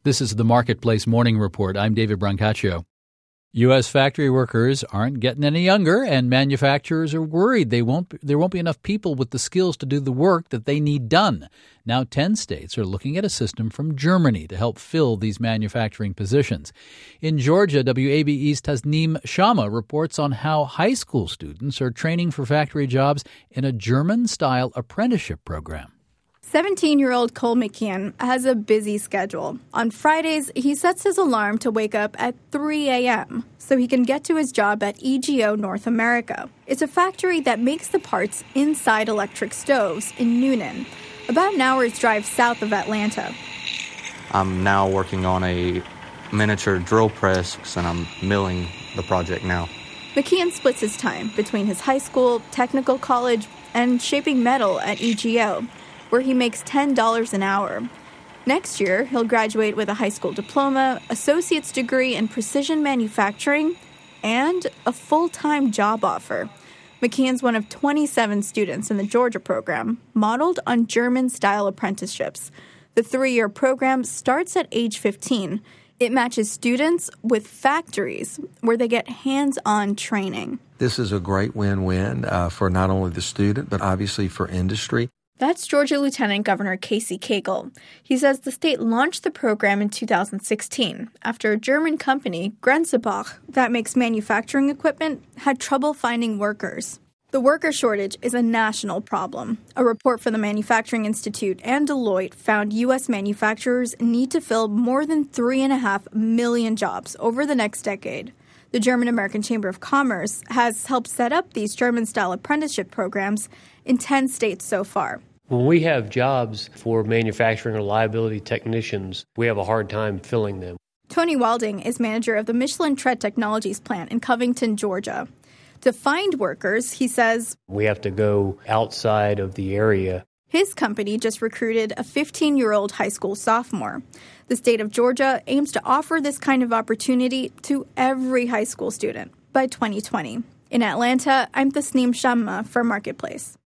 This is the Marketplace Morning Report. I'm David Brancaccio. U.S. factory workers aren't getting any younger, and manufacturers are worried there won't be enough people with the skills to do the work that they need done. Now 10 states are looking at a system from Germany to help fill these manufacturing positions. In Georgia, WABE's Tasneem Shamma reports on how high school students are training for factory jobs in a German-style apprenticeship program. 17-year-old Cole McKeon has a busy schedule. On Fridays, he sets his alarm to wake up at 3 a.m. so he can get to his job at EGO North America. It's a factory that makes the parts inside electric stoves in Newnan, about an hour's drive south of Atlanta. I'm now working on a miniature drill press, and I'm milling the project now. McKeon splits his time between his high school, technical college, and shaping metal at EGO, where he makes $10 an hour. Next year, he'll graduate with a high school diploma, associate's degree in precision manufacturing, and a full-time job offer. McKeon's one of 27 students in the Georgia program, modeled on German-style apprenticeships. The 3-year program starts at age 15. It matches students with factories where they get hands-on training. This is a great win-win for not only the student, but obviously for industry. That's Georgia Lieutenant Governor Casey Cagle. He says the state launched the program in 2016 after a German company, Grenzebach, that makes manufacturing equipment, had trouble finding workers. The worker shortage is a national problem. A report from the Manufacturing Institute and Deloitte found U.S. manufacturers need to fill more than 3.5 million jobs over the next decade. The German-American Chamber of Commerce has helped set up these German-style apprenticeship programs in 10 states so far. When we have jobs for manufacturing reliability technicians, we have a hard time filling them. Tony Walding is manager of the Michelin Tread Technologies plant in Covington, Georgia. To find workers, he says, we have to go outside of the area. His company just recruited a 15-year-old high school sophomore. The state of Georgia aims to offer this kind of opportunity to every high school student by 2020. In Atlanta, I'm Tasneem Shamma for Marketplace.